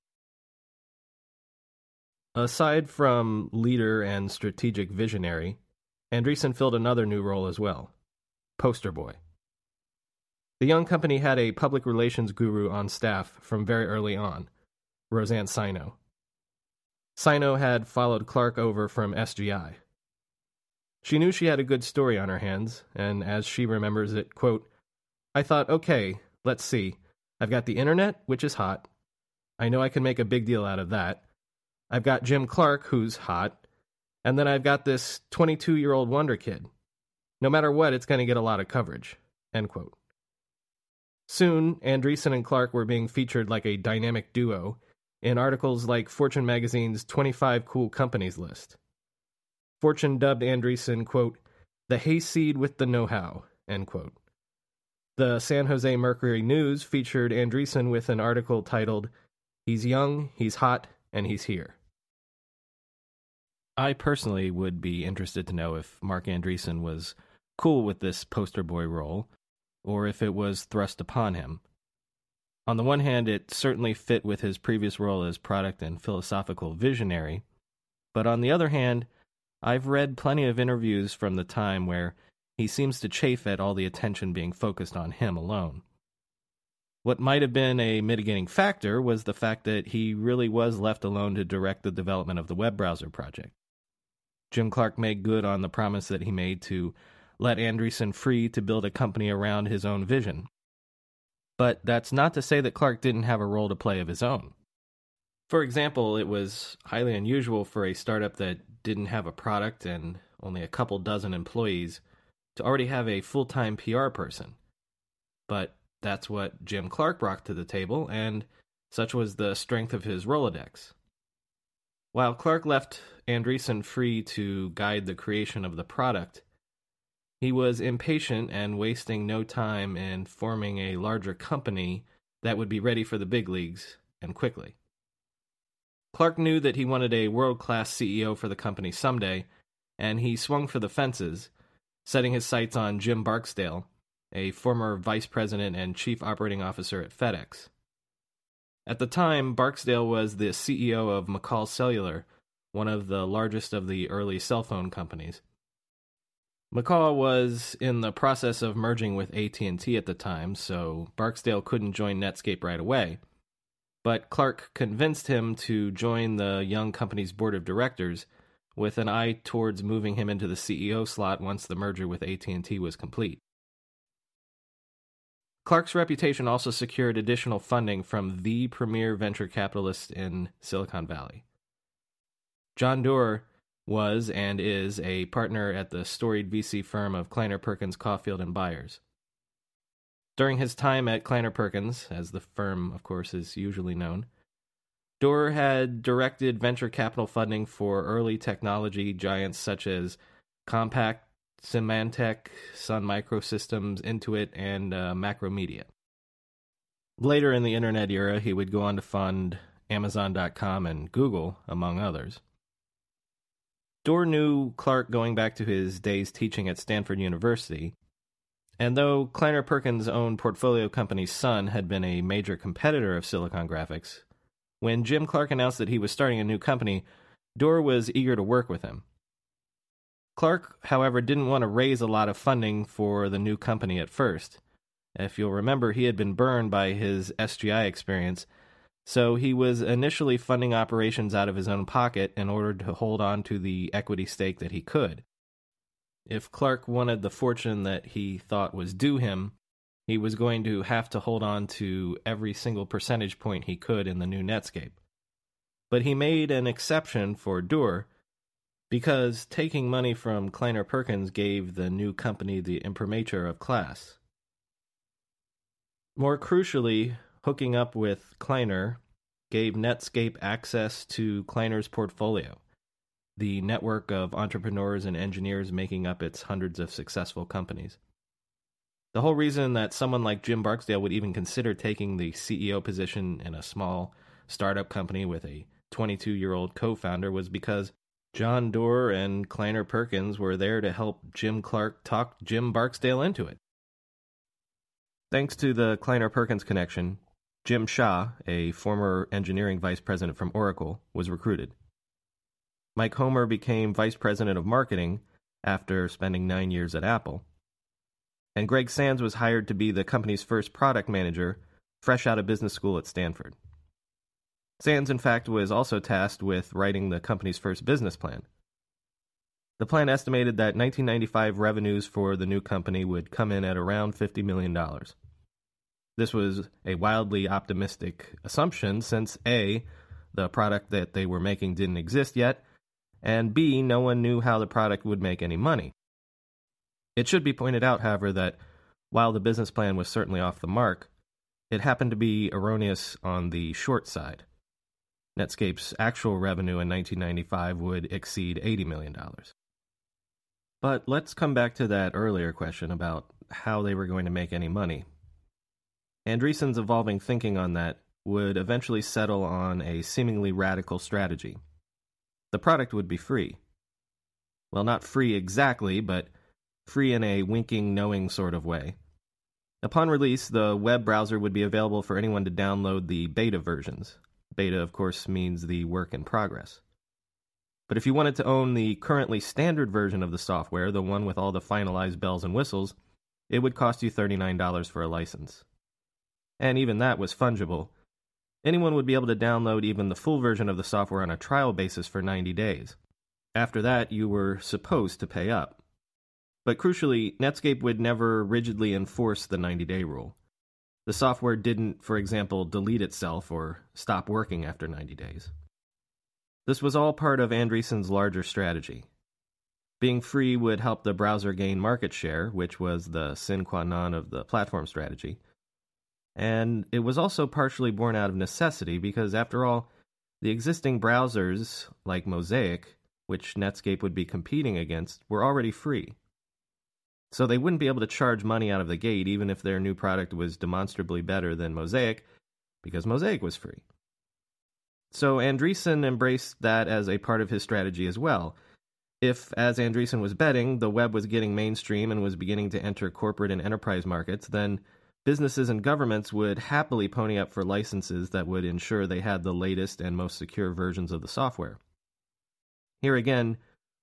Speaker 1: Aside from leader and strategic visionary, Andreessen filled another new role as well: poster boy. The young company had a public relations guru on staff from very early on, Roseanne Sino. Sino had followed Clark over from SGI. She knew she had a good story on her hands, and as she remembers it, quote, "I thought, okay, let's see. I've got the internet, which is hot. I know I can make a big deal out of that. I've got Jim Clark, who's hot. And then I've got this 22-year-old wonder kid. No matter what, it's going to get a lot of coverage." End quote. Soon, Andreessen and Clark were being featured like a dynamic duo in articles like Fortune magazine's 25 Cool Companies list. Fortune dubbed Andreessen, quote, "the hayseed with the know-how," end quote. The San Jose Mercury News featured Andreessen with an article titled, "He's young, he's hot, and he's here." I personally would be interested to know if Marc Andreessen was cool with this poster boy role, or if it was thrust upon him. On the one hand, it certainly fit with his previous role as product and philosophical visionary, but on the other hand, I've read plenty of interviews from the time where he seems to chafe at all the attention being focused on him alone. What might have been a mitigating factor was the fact that he really was left alone to direct the development of the web browser project. Jim Clark made good on the promise that he made to let Andreessen free to build a company around his own vision. But that's not to say that Clark didn't have a role to play of his own. For example, it was highly unusual for a startup that didn't have a product and only a couple dozen employees to already have a full-time PR person. But that's what Jim Clark brought to the table, and such was the strength of his Rolodex. While Clark left Andreessen free to guide the creation of the product, he was impatient and wasting no time in forming a larger company that would be ready for the big leagues, and quickly. Clark knew that he wanted a world-class CEO for the company someday, and he swung for the fences, setting his sights on Jim Barksdale, a former vice president and chief operating officer at FedEx. At the time, Barksdale was the CEO of McCall Cellular, one of the largest of the early cell phone companies.
Speaker 3: McCaw was in the process of merging with AT&T at the time, so Barksdale couldn't join Netscape right away. But Clark convinced him to join the young company's board of directors with an eye towards moving him into the CEO slot once the merger with AT&T was complete. Clark's reputation also secured additional funding from the premier venture capitalist in Silicon Valley. John Doerr was and is a partner at the storied VC firm of Kleiner Perkins Caulfield and Byers. During his time at Kleiner Perkins, as the firm, of course, is usually known, Doerr had directed venture capital funding for early technology giants such as Compaq, Symantec, Sun Microsystems, Intuit, and Macromedia. Later in the internet era, he would go on to fund Amazon.com and Google, among others. Doerr knew Clark going back to his days teaching at Stanford University, and though Kleiner Perkins' own portfolio company Sun had been a major competitor of Silicon Graphics, when Jim Clark announced that he was starting a new company, Doerr was eager to work with him. Clark, however, didn't want to raise a lot of funding for the new company at first. If you'll remember, he had been burned by his SGI experience, so he was initially funding operations out of his own pocket in order to hold on to the equity stake that he could. If Clark wanted the fortune that he thought was due him, he was going to have to hold on to every single percentage point he could in the new Netscape. But he made an exception for Doerr, because taking money from Kleiner Perkins gave the new company the imprimatur of class. More crucially, hooking up with Kleiner gave Netscape access to Kleiner's portfolio, the network of entrepreneurs and engineers making up its hundreds of successful companies. The whole reason that someone like Jim Barksdale would even consider taking the CEO position in a small startup company with a 22-year-old co-founder was because John Doerr and Kleiner Perkins were there to help Jim Clark talk Jim Barksdale into it. Thanks to the Kleiner Perkins connection, Jim Shaw, a former engineering vice president from Oracle, was recruited. Mike Homer became vice president of marketing after spending 9 years at Apple. And Greg Sands was hired to be the company's first product manager, fresh out of business school at Stanford. Sands, in fact, was also tasked with writing the company's first business plan. The plan estimated that 1995 revenues for the new company would come in at around $50 million. This was a wildly optimistic assumption since A, the product that they were making didn't exist yet, and B, no one knew how the product would make any money. It should be pointed out, however, that while the business plan was certainly off the mark, it happened to be erroneous on the short side. Netscape's actual revenue in 1995 would exceed $80 million. But let's come back to that earlier question about how they were going to make any money. Andreessen's evolving thinking on that would eventually settle on a seemingly radical strategy. The product would be free. Well, not free exactly, but free in a winking, knowing sort of way. Upon release, the web browser would be available for anyone to download the beta versions. Beta, of course, means the work in progress. But if you wanted to own the currently standard version of the software, the one with all the finalized bells and whistles, it would cost you $39 for a license. And even that was fungible. Anyone would be able to download even the full version of the software on a trial basis for 90 days. After that, you were supposed to pay up. But crucially, Netscape would never rigidly enforce the 90-day rule. The software didn't, for example, delete itself or stop working after 90 days. This was all part of Andreessen's larger strategy. Being free would help the browser gain market share, which was the sine qua non of the platform strategy. And it was also partially born out of necessity because, after all, the existing browsers, like Mosaic, which Netscape would be competing against, were already free. So they wouldn't be able to charge money out of the gate even if their new product was demonstrably better than Mosaic, because Mosaic was free. So Andreessen embraced that as a part of his strategy as well. If, as Andreessen was betting, the web was getting mainstream and was beginning to enter corporate and enterprise markets, then businesses and governments would happily pony up for licenses that would ensure they had the latest and most secure versions of the software. Here again,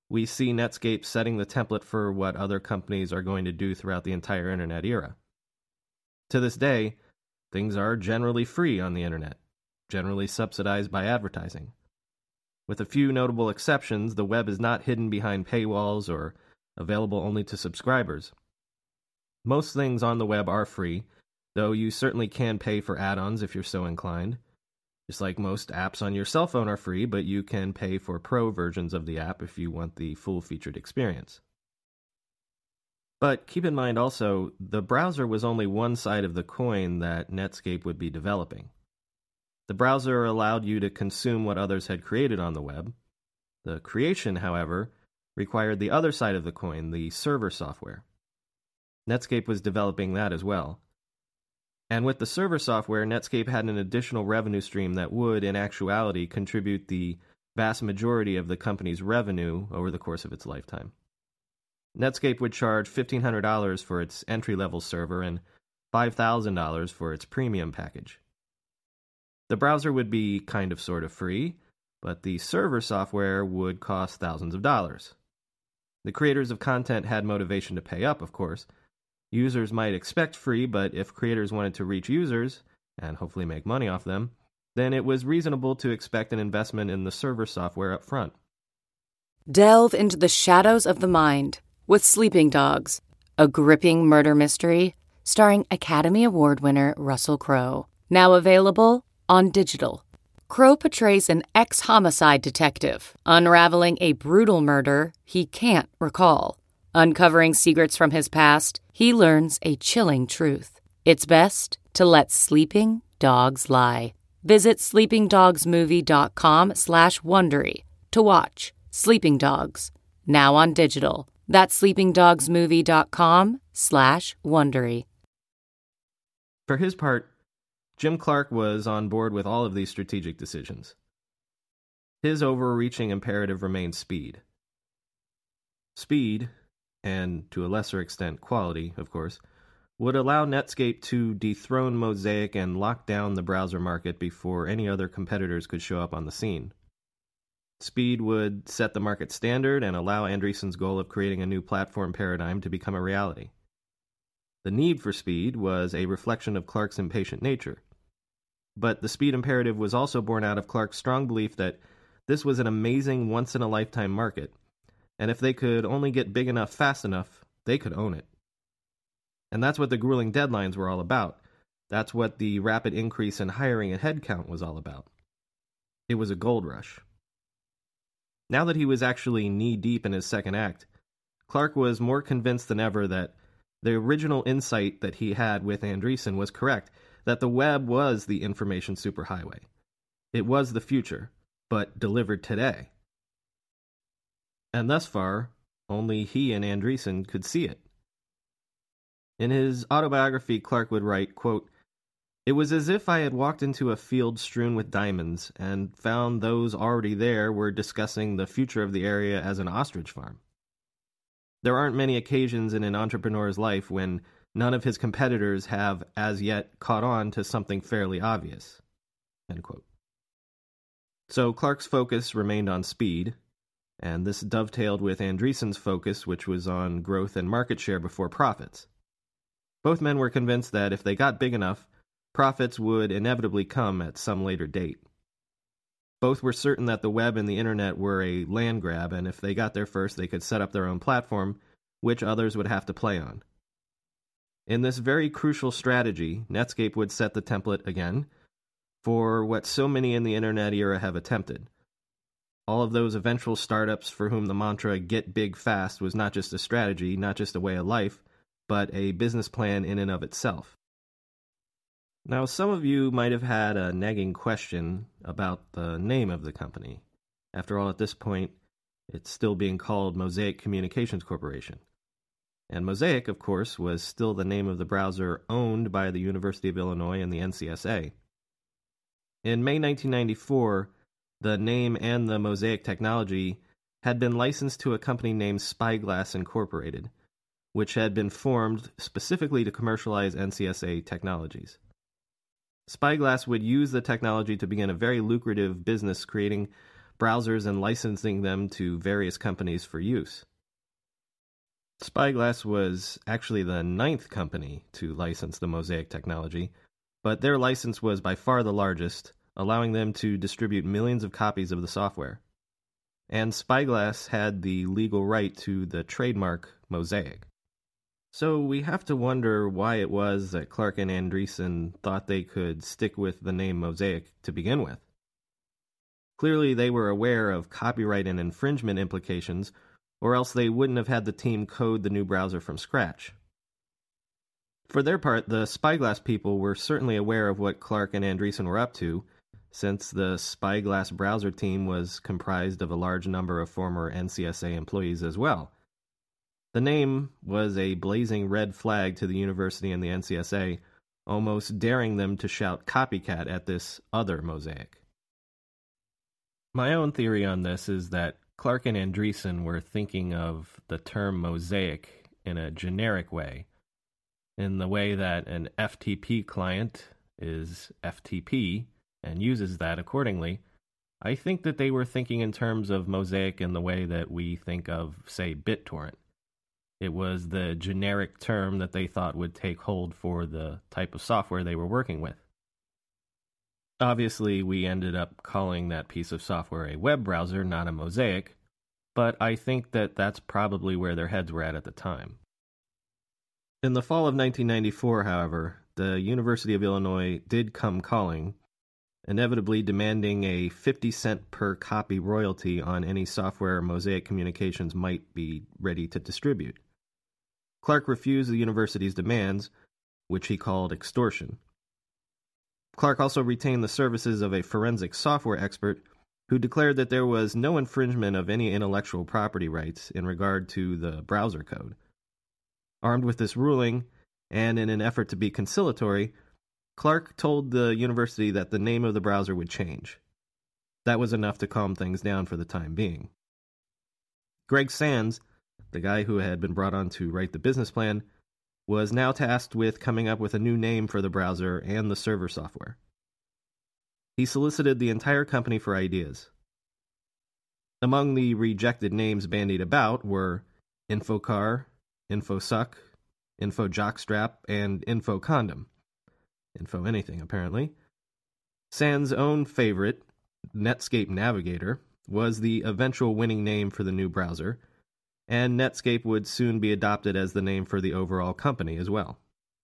Speaker 3: we see Netscape setting the template for what other companies are going to do throughout the entire internet era. To this day, things are generally free on the internet, generally subsidized by advertising. With a few notable exceptions, the web is not hidden behind paywalls or available only to subscribers. Most things on the web are free, though you certainly can pay for add-ons if you're so inclined. Just like most apps on your cell phone are free, but you can pay for pro versions of the app if you want the full-featured experience. But keep in mind also, the browser was only one side of the coin that Netscape would be developing. The browser allowed you to consume what others had created on the web. The creation, however, required the other side of the coin, the server software. Netscape was developing that as well. And with the server software, Netscape had an additional revenue stream that would, in actuality, contribute the vast majority of the company's revenue over the course of its lifetime. Netscape would charge $1,500 for its entry-level server and $5,000 for its premium package. The browser would be kind of sort of free, but the server software would cost thousands of dollars. The creators of content had motivation to pay up, of course. Users might expect free, but if creators wanted to reach users, and hopefully make money off them, then it was reasonable to expect an investment in the server software up front.
Speaker 5: Delve into the shadows of the mind with Sleeping Dogs, a gripping murder mystery starring Academy Award winner Russell Crowe. Now available on digital. Crowe portrays an ex-homicide detective, unraveling a brutal murder he can't recall. Uncovering secrets from his past, he learns a chilling truth. It's best to let sleeping dogs lie. Visit sleepingdogsmovie.com/Wondery to watch Sleeping Dogs, now on digital. That's sleepingdogsmovie.com/Wondery.
Speaker 3: For his part, Jim Clark was on board with all of these strategic decisions. His overreaching imperative remained speed. Speed, and to a lesser extent quality, of course, would allow Netscape to dethrone Mosaic and lock down the browser market before any other competitors could show up on the scene. Speed would set the market standard and allow Andreessen's goal of creating a new platform paradigm to become a reality. The need for speed was a reflection of Clark's impatient nature. But the speed imperative was also born out of Clark's strong belief that this was an amazing once-in-a-lifetime market, and if they could only get big enough fast enough, they could own it. And that's what the grueling deadlines were all about. That's what the rapid increase in hiring and headcount was all about. It was a gold rush. Now that he was actually knee-deep in his second act, Clark was more convinced than ever that the original insight that he had with Andreessen was correct, that the web was the information superhighway. It was the future, but delivered today. And thus far, only he and Andreessen could see it. In his autobiography, Clark would write, quote, "It was as if I had walked into a field strewn with diamonds and found those already there were discussing the future of the area as an ostrich farm. There aren't many occasions in an entrepreneur's life when none of his competitors have as yet caught on to something fairly obvious." End quote. So Clark's focus remained on speed, and this dovetailed with Andreessen's focus, which was on growth and market share before profits. Both men were convinced that if they got big enough, profits would inevitably come at some later date. Both were certain that the web and the internet were a land grab, and if they got there first, they could set up their own platform, which others would have to play on. In this very crucial strategy, Netscape would set the template again for what so many in the internet era have attempted. All of those eventual startups for whom the mantra "get big fast" was not just a strategy, not just a way of life, but a business plan in and of itself. Now, some of you might have had a nagging question about the name of the company. After all, at this point, it's still being called Mosaic Communications Corporation. And Mosaic, of course, was still the name of the browser owned by the University of Illinois and the NCSA. In May 1994, the name and the Mosaic technology had been licensed to a company named Spyglass Incorporated, which had been formed specifically to commercialize NCSA technologies. Spyglass would use the technology to begin a very lucrative business creating browsers and licensing them to various companies for use. Spyglass was actually the 9th company to license the Mosaic technology, but their license was by far the largest, allowing them to distribute millions of copies of the software. And Spyglass had the legal right to the trademark Mosaic. So we have to wonder why it was that Clark and Andreessen thought they could stick with the name Mosaic to begin with. Clearly they were aware of copyright and infringement implications, or else they wouldn't have had the team code the new browser from scratch. For their part, the Spyglass people were certainly aware of what Clark and Andreessen were up to, since the Spyglass browser team was comprised of a large number of former NCSA employees as well. The name was a blazing red flag to the university and the NCSA, almost daring them to shout copycat at this other Mosaic. My own theory on this is that Clark and Andreessen were thinking of the term Mosaic in a generic way, in the way that an FTP client is FTP and uses that accordingly. I think that they were thinking in terms of Mosaic in the way that we think of, say, BitTorrent. It was the generic term that they thought would take hold for the type of software they were working with. Obviously, we ended up calling that piece of software a web browser, not a Mosaic, but I think that that's probably where their heads were at the time. In the fall of 1994, however, the University of Illinois did come calling, inevitably demanding a 50-cent per copy royalty on any software Mosaic Communications might be ready to distribute. Clark refused the university's demands, which he called extortion. Clark also retained the services of a forensic software expert who declared that there was no infringement of any intellectual property rights in regard to the browser code. Armed with this ruling, and in an effort to be conciliatory, Clark told the university that the name of the browser would change. That was enough to calm things down for the time being. Greg Sands, the guy who had been brought on to write the business plan, was now tasked with coming up with a new name for the browser and the server software. He solicited the entire company for ideas. Among the rejected names bandied about were InfoCar, InfoSuck, InfoJockstrap, and InfoCondom. Info anything, apparently. Sands' own favorite, Netscape Navigator, was the eventual winning name for the new browser, and Netscape would soon be adopted as the name for the overall company as well.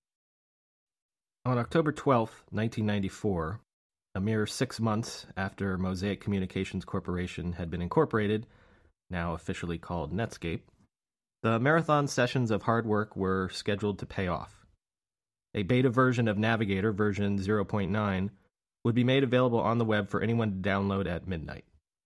Speaker 3: On October 12, 1994, a mere 6 months after Mosaic Communications Corporation had been incorporated, now officially called Netscape, the marathon sessions of hard work were scheduled to pay off. A beta version of Navigator, version 0.9, would be made available on the web for anyone to download at midnight.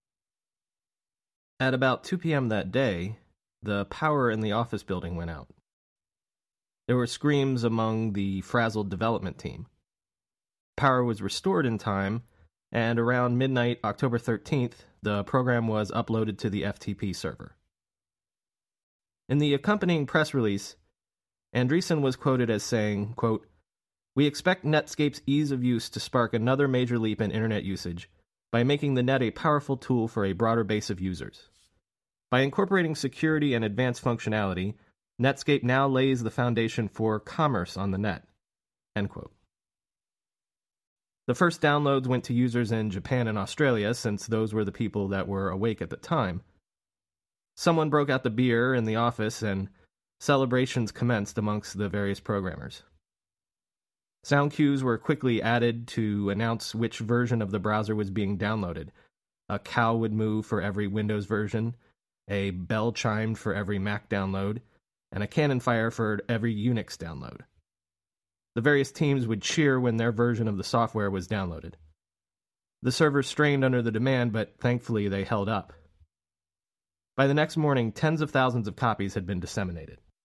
Speaker 3: At about 2 p.m. that day, the power in the office building went out. There were screams among the frazzled development team. Power was restored in time, and around midnight, October 13th, the program was uploaded to the FTP server. In the accompanying press release, Andreessen was quoted as saying, quote, "We expect Netscape's ease of use to spark another major leap in internet usage by making the net a powerful tool for a broader base of users. By incorporating security and advanced functionality, Netscape now lays the foundation for commerce on the net." End quote. The first downloads went to users in Japan and Australia, since those were the people that were awake at the time. Someone broke out the beer in the office, and celebrations commenced amongst the various programmers. Sound cues were quickly added to announce which version of the browser was being downloaded. A cow would move for every Windows version, a bell chimed for every Mac download, and a cannon fire for every Unix download. The various teams would cheer when their version of the software was downloaded. The servers strained under the demand, but thankfully they held up. By the next morning, tens of thousands of copies had been disseminated.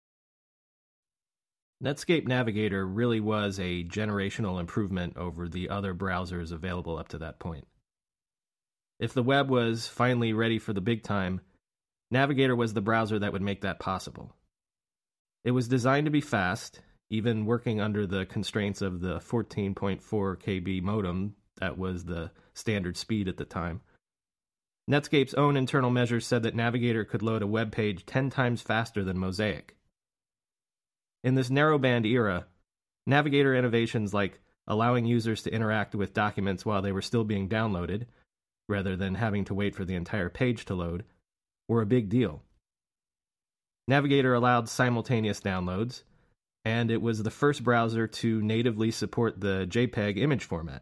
Speaker 3: Netscape Navigator really was a generational improvement over the other browsers available up to that point. If the web was finally ready for the big time, Navigator was the browser that would make that possible. It was designed to be fast, even working under the constraints of the 14.4 KB modem that was the standard speed at the time. Netscape's own internal measures said that Navigator could load a web page 10 times faster than Mosaic. In this narrowband era, Navigator innovations like allowing users to interact with documents while they were still being downloaded, rather than having to wait for the entire page to load, were a big deal. Navigator allowed simultaneous downloads, and it was the first browser to natively support the JPEG image format.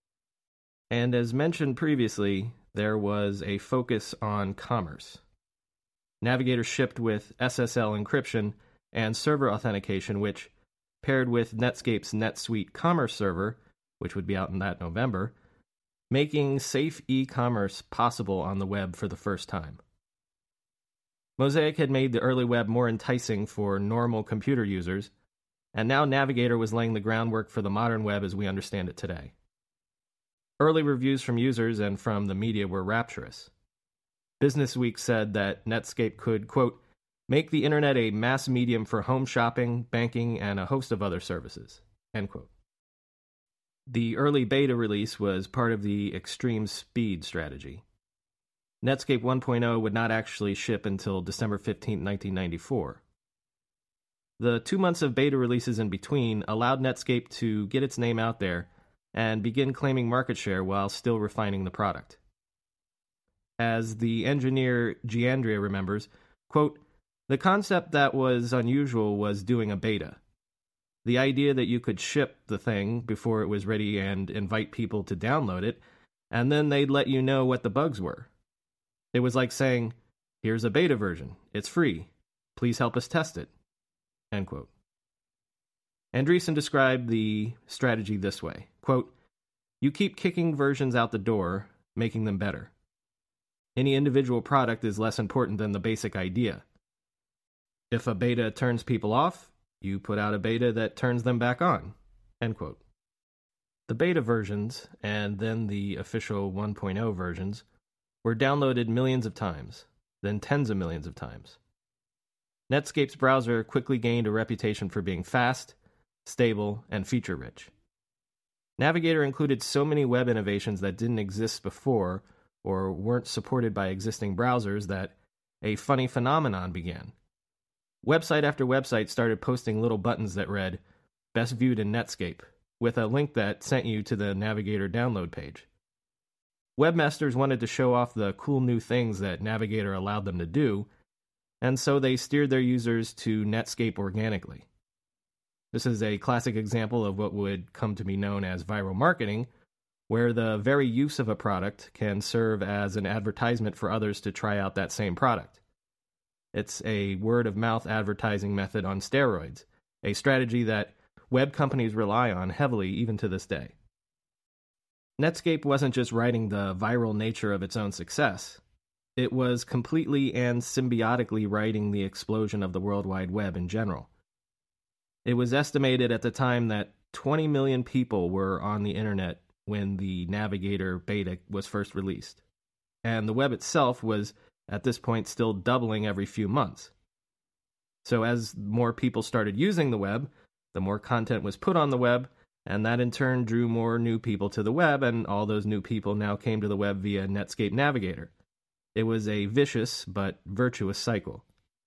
Speaker 3: And as mentioned previously, there was a focus on commerce. Navigator shipped with SSL encryption and server authentication, which, paired with Netscape's NetSuite Commerce Server, which would be out in that November, making safe e-commerce possible on the web for the first time. Mosaic had made the early web more enticing for normal computer users, and now Navigator was laying the groundwork for the modern web as we understand it today. Early reviews from users and from the media were rapturous. Businessweek said that Netscape could, quote, make the internet a mass medium for home shopping, banking, and a host of other services, end quote. The early beta release was part of the extreme speed strategy. Netscape 1.0 would not actually ship until December 15, 1994. The 2 months of beta releases in between allowed Netscape to get its name out there and begin claiming market share while still refining the product. As the engineer Giandria remembers, quote, the concept that was unusual was doing a beta. The idea that you could ship the thing before it was ready and invite people to download it, and then they'd let you know what the bugs were. It was like saying, here's a beta version, it's free, please help us test it, end quote. Andreessen described the strategy this way, quote, you keep kicking versions out the door, making them better. Any individual product is less important than the basic idea. If a beta turns people off, you put out a beta that turns them back on, end quote. The beta versions, and then the official 1.0 versions, were downloaded millions of times, then tens of millions of times. Netscape's browser quickly gained a reputation for being fast, stable, and feature-rich. Navigator included so many web innovations that didn't exist before or weren't supported by existing browsers that a funny phenomenon began. Website after website started posting little buttons that read, Best Viewed in Netscape, with a link that sent you to the Navigator download page. Webmasters wanted to show off the cool new things that Navigator allowed them to do, and so they steered their users to Netscape organically. This is a classic example of what would come to be known as viral marketing, where the very use of a product can serve as an advertisement for others to try out that same product. It's a word-of-mouth advertising method on steroids, a strategy that web companies rely on heavily even to this day. Netscape wasn't just riding the viral nature of its own success. It was completely and symbiotically riding the explosion of the World Wide Web in general. It was estimated at the time that 20 million people were on the internet when the Navigator beta was first released. And the web itself was, at this point, still doubling every few months. So as more people started using the web, the more content was put on the web, and that in turn drew more new people to the web, and all those new people now came to the web via Netscape Navigator. It was a vicious but virtuous cycle.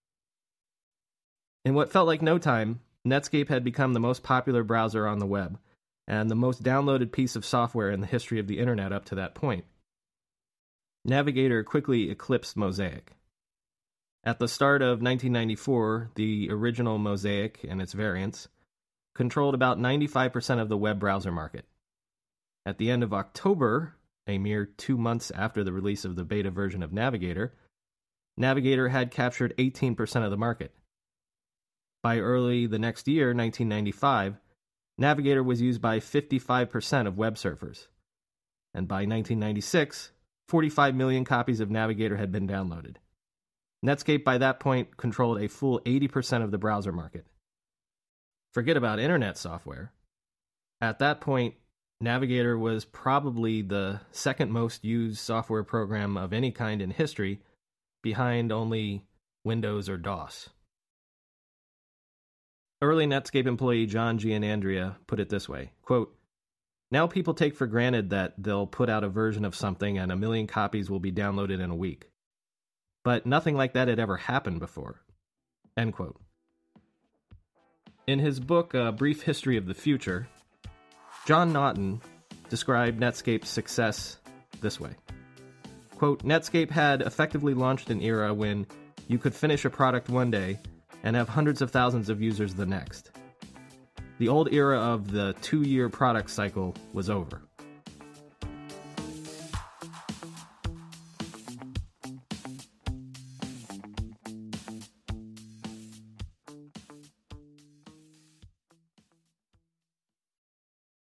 Speaker 3: In what felt like no time, Netscape had become the most popular browser on the web, and the most downloaded piece of software in the history of the internet up to that point. Navigator quickly eclipsed Mosaic. At the start of 1994, the original Mosaic and its variants controlled about 95% of the web browser market. At the end of October, a mere 2 months after the release of the beta version of Navigator, Navigator had captured 18% of the market. By early the next year, 1995, Navigator was used by 55% of web surfers. And by 1996, 45 million copies of Navigator had been downloaded. Netscape by that point controlled a full 80% of the browser market. Forget about internet software. At that point, Navigator was probably the second most used software program of any kind in history, behind only Windows or DOS. Early Netscape employee John Gianandrea put it this way, quote, Now people take for granted that they'll put out a version of something and 1 million copies will be downloaded in a week. But nothing like that had ever happened before." End quote. In his book, A Brief History of the Future, John Naughton described Netscape's success this way. Quote, "Netscape had effectively launched an era when you could finish a product one day and have hundreds of thousands of users the next. The old era of the 2-year product cycle was over.